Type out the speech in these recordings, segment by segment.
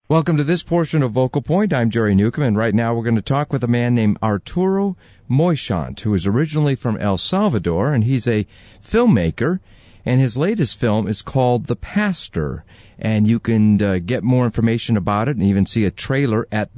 Welcome to this portion of Vocal Point. I'm Jerry Newcomb, and right now we're going to talk with a man named Arturo Moichant, who is originally from El Salvador, and he's a filmmaker, and his latest film is called The Pastor, and you can get more information about it and even see a trailer at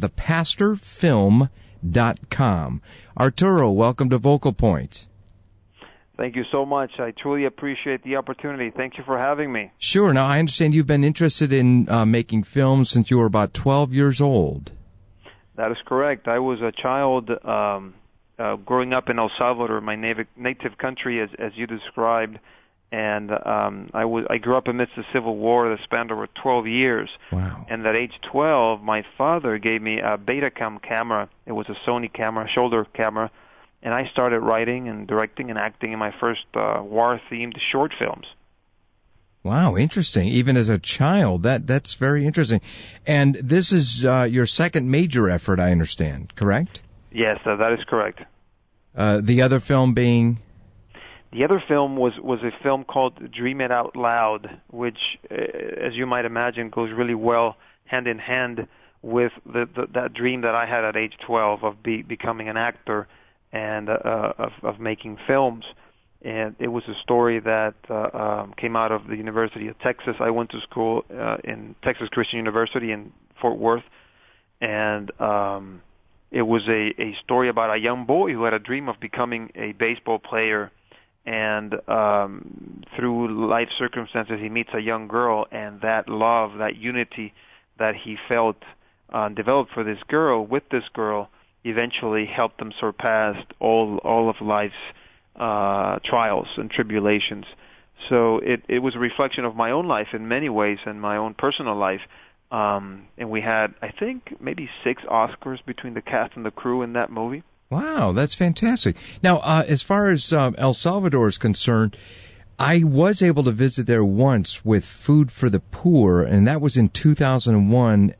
thepastorfilm.com. Arturo, welcome to Vocal Point. Thank you so much. I truly appreciate the opportunity. Thank you for having me. Sure. Now, I understand you've been interested in making films since you were about 12 years old. That is correct. I was a child growing up in El Salvador, my native country, as you described, and I grew up amidst the Civil War that spanned over 12 years. Wow. And at age 12, my father gave me a Betacam camera. It was a Sony camera, shoulder camera, and I started writing and directing and acting in my first war-themed short films. Wow, interesting. Even as a child, that's very interesting. And this is your second major effort, I understand, correct? Yes, that is correct. The other film being? The other film was a film called Dream It Out Loud, which, as you might imagine, goes really well hand in hand with that dream that I had at age 12 of becoming an actor and of making films. And it was a story that came out of the University of Texas. I went to school in Texas Christian University in Fort Worth, and it was a story about a young boy who had a dream of becoming a baseball player, and through life circumstances he meets a young girl, and that love, that unity that he felt developed for this girl, with this girl, eventually helped them surpass all of life's trials and tribulations. So it was a reflection of my own life in many ways and my own personal life. And we had, I think, maybe 6 Oscars between the cast and the crew in that movie. Wow, that's fantastic. Now, as far as El Salvador is concerned, I was able to visit there once with Food for the Poor, and that was in 2001,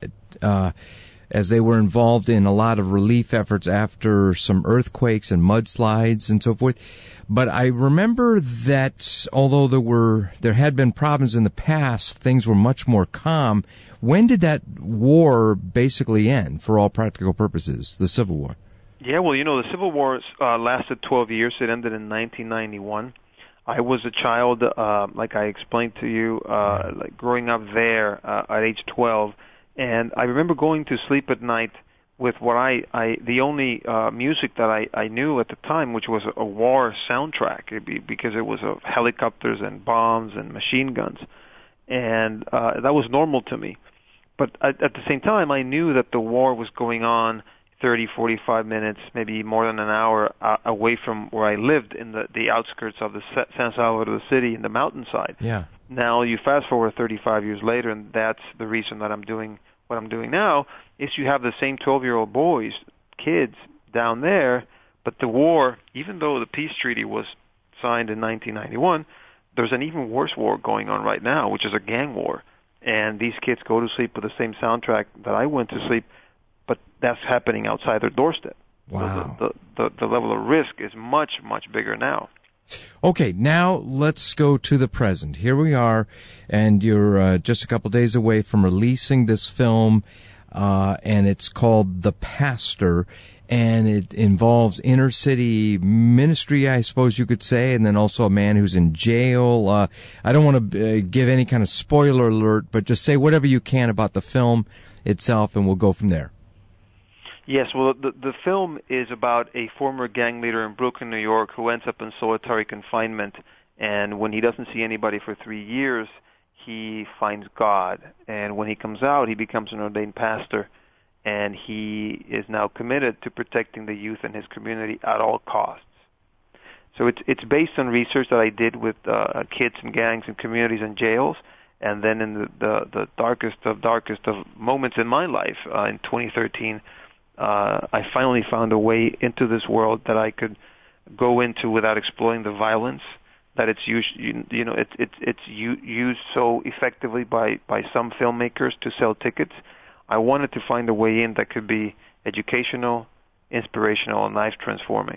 as they were involved in a lot of relief efforts after some earthquakes and mudslides and so forth. But I remember that although there had been problems in the past, things were much more calm. When did that war basically end, for all practical purposes, the Civil War? Yeah, well, the Civil War lasted 12 years. It ended in 1991. I was a child, like I explained to you, like growing up there at age 12. And I remember going to sleep at night with the only music that I knew at the time, which was a war soundtrack, because it was of helicopters and bombs and machine guns. And that was normal to me. But at the same time, I knew that the war was going on 30, 45 minutes, maybe more than an hour away from where I lived in the outskirts of the San Salvador city in the mountainside. Yeah. Now, you fast forward 35 years later, and that's the reason that I'm doing what I'm doing now, is you have the same 12-year-old kids down there, but the war, even though the peace treaty was signed in 1991, there's an even worse war going on right now, which is a gang war. And these kids go to sleep with the same soundtrack that I went to sleep, but that's happening outside their doorstep. Wow. So the level of risk is much, much bigger now. Okay, now let's go to the present. Here we are, and you're just a couple days away from releasing this film, and it's called The Pastor, and it involves inner city ministry, I suppose you could say, and then also a man who's in jail. I don't want to give any kind of spoiler alert, but just say whatever you can about the film itself, and we'll go from there. Yes, well, the film is about a former gang leader in Brooklyn, New York, who ends up in solitary confinement, and when he doesn't see anybody for 3 years, he finds God, and when he comes out, he becomes an ordained pastor, and he is now committed to protecting the youth in his community at all costs. So it's based on research that I did with kids and gangs and communities and jails, and then in the darkest of moments in my life, in 2013, I finally found a way into this world that I could go into without exploiting the violence that it's used. It's used so effectively by some filmmakers to sell tickets. I wanted to find a way in that could be educational, inspirational, and life transforming.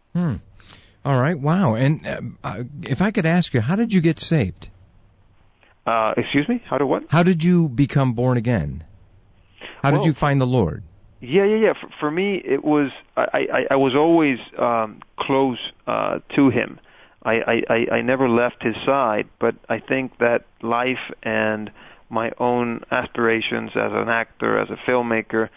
All right. Wow. And if I could ask you, how did you get saved? Excuse me? How did what? How did you become born again? How did you find the Lord? Yeah. For me, it was I was always close to Him. I never left His side, but I think that life and my own aspirations as an actor, as a filmmaker,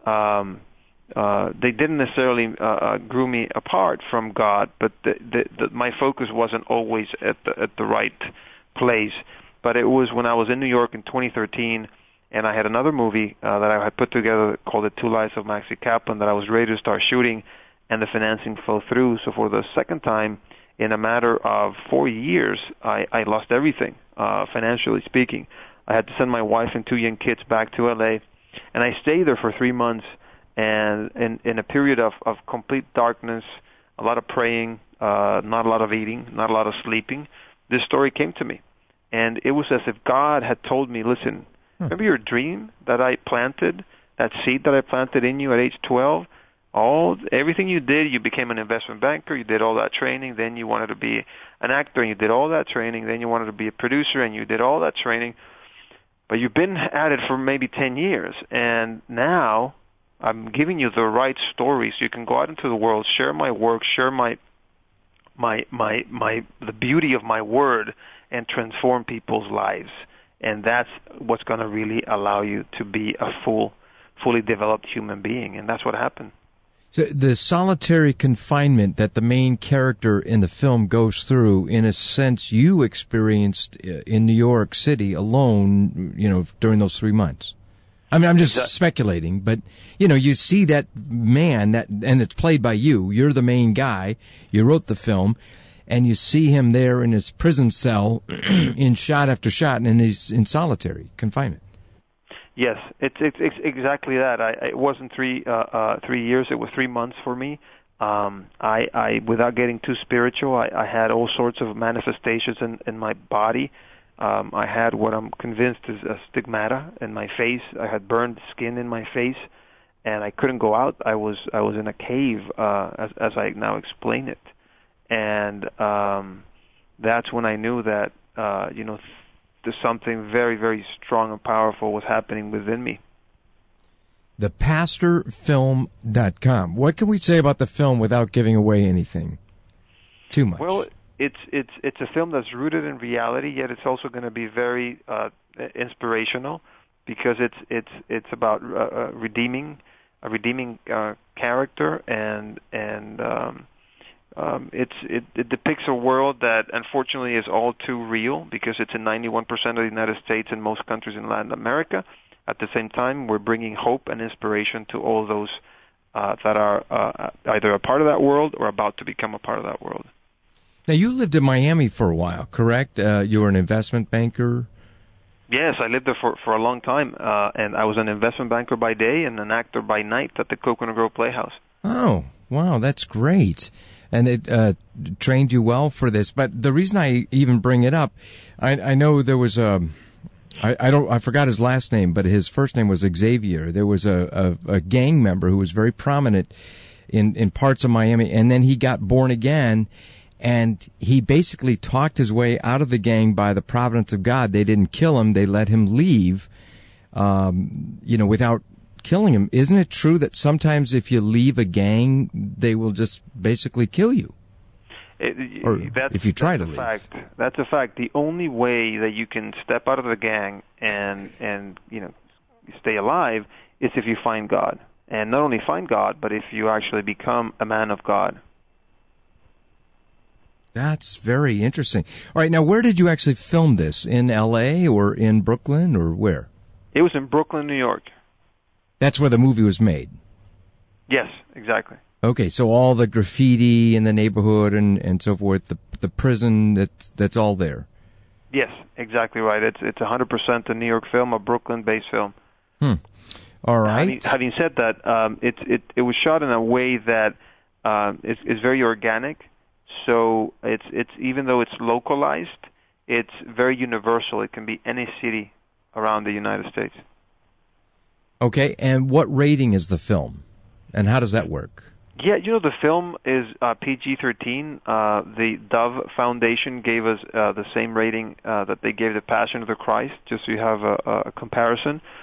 they didn't necessarily grew me apart from God, but my focus wasn't always at the right place. But it was when I was in New York in 2013, and I had another movie that I had put together called The Two Lives of Maxie Kaplan that I was ready to start shooting, and the financing fell through. So for the second time, in a matter of 4 years, I lost everything, financially speaking. I had to send my wife and 2 young kids back to LA, and I stayed there for 3 months, and in a period of complete darkness, a lot of praying, not a lot of eating, not a lot of sleeping, this story came to me. And it was as if God had told me, listen, remember your dream that I planted, that seed that I planted in you at age 12? Everything you did, you became an investment banker, you did all that training, then you wanted to be an actor, and you did all that training, then you wanted to be a producer, and you did all that training. But you've been at it for maybe 10 years, and now I'm giving you the right story so you can go out into the world, share my work, share the beauty of my word, and transform people's lives. And that's what's going to really allow you to be a fully developed human being. And that's what happened. So the solitary confinement that the main character in the film goes through, in a sense, you experienced in New York City alone, during those 3 months. I mean, I'm just speculating, but, you see that man, and it's played by you. You're the main guy. You wrote the film, and you see him there in his prison cell in shot after shot, and he's in solitary confinement. Yes, it's exactly that. It wasn't 3 years; it was 3 months for me. I without getting too spiritual, I had all sorts of manifestations in my body. I had what I'm convinced is a stigmata in my face. I had burned skin in my face, and I couldn't go out. I was in a cave, as I now explain it, and that's when I knew that there's something very, very strong and powerful was happening within me. ThePastorFilm.com. What can we say about the film without giving away anything too much? Well, it's a film that's rooted in reality, yet it's also going to be very inspirational, because it's about redeeming character, and it depicts a world that unfortunately is all too real, because it's in 91% of the United States and most countries in Latin America. At the same time, we're bringing hope and inspiration to all those that are either a part of that world or about to become a part of that world. Now, you lived in Miami for a while, correct? You were an investment banker? Yes, I lived there for a long time, and I was an investment banker by day and an actor by night at the Coconut Grove Playhouse. Oh, wow, that's great. And it trained you well for this. But the reason I even bring it up, I know there was I forgot his last name, but his first name was Xavier. There was a gang member who was very prominent in parts of Miami, and then he got born again, and he basically talked his way out of the gang by the providence of God. They didn't kill him; they let him leave, without killing him. Isn't it true that sometimes if you leave a gang, they will just basically kill you? If you try to leave. That's a fact. The only way that you can step out of the gang and stay alive is if you find God. And not only find God, but if you actually become a man of God. That's very interesting. All right, now where did you actually film this? In L.A. or in Brooklyn or where? It was in Brooklyn, New York. That's where the movie was made? Yes, exactly. Okay, so all the graffiti in the neighborhood and so forth, the prison, that's all there. Yes, exactly right. It's 100% a New York film, a Brooklyn-based film. All right. Having said that, it was shot in a way that is very organic. So it's even though it's localized, it's very universal. It can be any city around the United States. Okay, and what rating is the film, and how does that work? Yeah, the film is PG-13. The Dove Foundation gave us the same rating that they gave The Passion of the Christ, just so you have a comparison.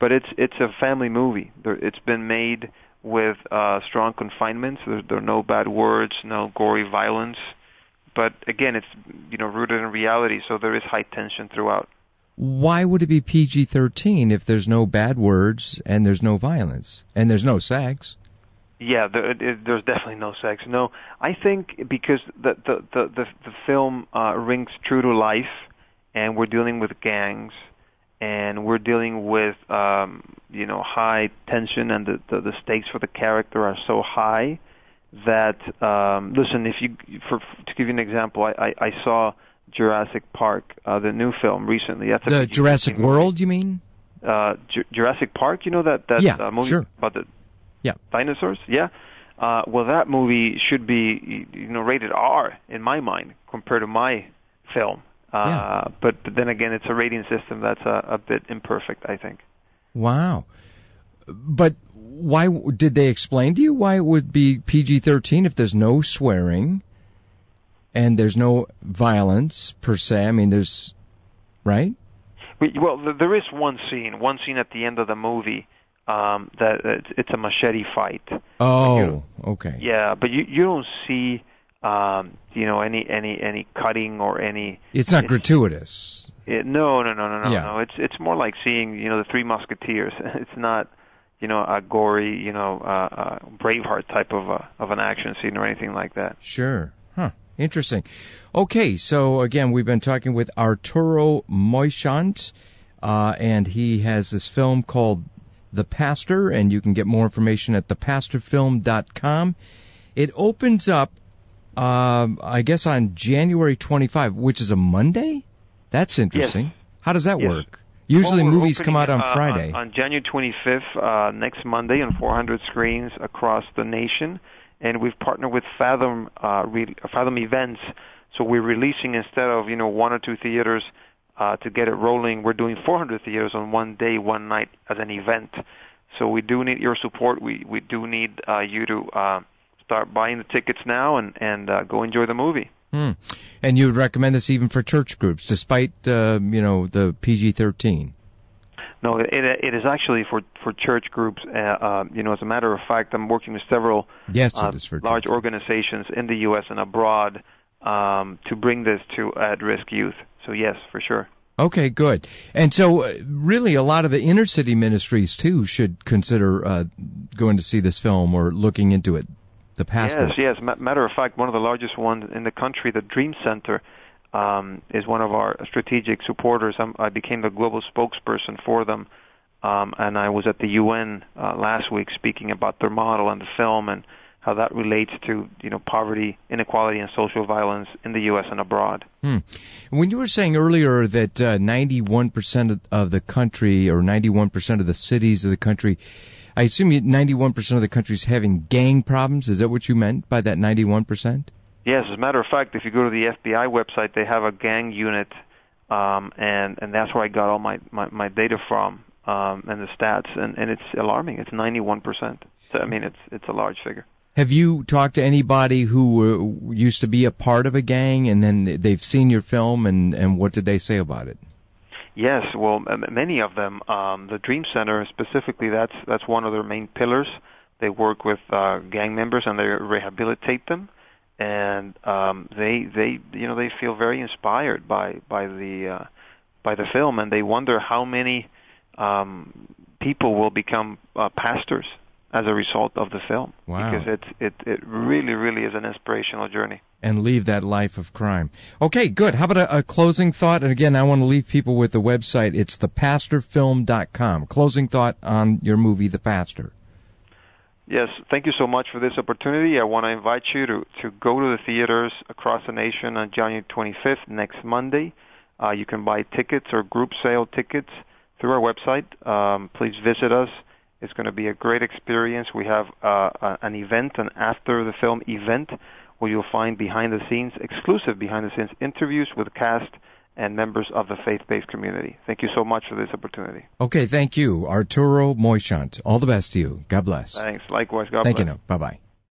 but it's a family movie. It's been made with strong confinements. There are no bad words, no gory violence. But again, it's rooted in reality, so there is high tension throughout. Why would it be PG-13 if there's no bad words and there's no violence and there's no sex? Yeah, there's definitely no sex. No, I think because the film rings true to life, and we're dealing with gangs, and we're dealing with high tension, and the stakes for the character are so high that listen, to give you an example, I saw Jurassic Park, the new film recently. That's the Jurassic World, you mean? Jurassic Park, that movie sure. about the dinosaurs? Yeah. Well, that movie should be rated R in my mind compared to my film. But then again, it's a rating system that's a bit imperfect, I think. Wow. But why did they explain to you why it would be PG-13 if there's no swearing and there's no violence per se? I mean, there's right? Well, there is one scene at the end of the movie that it's a machete fight. Oh, okay. Yeah, but you don't see any cutting or any. It's not gratuitous. No. Yeah. No. It's more like seeing the Three Musketeers. It's not a gory Braveheart type of an action scene or anything like that. Sure. Huh. Interesting. Okay, so again, we've been talking with Arturo Moichant, and he has this film called The Pastor, and you can get more information at thepastorfilm.com. It opens up, I guess, on January 25, which is a Monday? That's interesting. Yes. How does that work? Usually movies come out on Friday. On January 25th, next Monday, on 400 screens across the nation. And we've partnered with Fathom Events, so we're releasing instead of 1 or 2 theaters to get it rolling. We're doing 400 theaters on one day, one night as an event. So we do need your support. We do need you to start buying the tickets now and go enjoy the movie. And you would recommend this even for church groups, despite the PG-13? No, it is actually for church groups. As a matter of fact, I'm working with several large organizations in the U.S. and abroad to bring this to at-risk youth. So yes, for sure. Okay, good. And so really a lot of the inner city ministries, too, should consider going to see this film or looking into it. The Pastor. Yes. Matter of fact, one of the largest ones in the country, the Dream Center, is one of our strategic supporters. I became the global spokesperson for them, and I was at the UN last week speaking about their model and the film and how that relates to poverty, inequality, and social violence in the U.S. and abroad. When you were saying earlier that 91% of the country or 91% of the cities of the country, I assume 91% of the country is having gang problems. Is that what you meant by that 91%? Yes, as a matter of fact, if you go to the FBI website, they have a gang unit, and that's where I got all my data from, and the stats, and it's alarming. It's 91%. So, I mean, it's a large figure. Have you talked to anybody who used to be a part of a gang, and then they've seen your film, and what did they say about it? Yes, well, many of them. The Dream Center specifically, that's one of their main pillars. They work with gang members and they rehabilitate them, and they feel very inspired by the film, and they wonder how many people will become pastors as a result of the film. Wow. Because it really is an inspirational journey. And leave that life of crime. Okay, good. How about a closing thought? And again, I want to leave people with the website. It's thepastorfilm.com. Closing thought on your movie, The Pastor. Yes, thank you so much for this opportunity. I want to invite you to go to the theaters across the nation on January 25th, next Monday. You can buy tickets or group sale tickets through our website. Please visit us. It's going to be a great experience. We have an event, an after the film event, where you'll find exclusive behind-the-scenes interviews with cast and members of the faith-based community. Thank you so much for this opportunity. Okay, thank you, Arturo Moichant. All the best to you. God bless. Thanks. Likewise. God bless. Thank you. Bye-bye.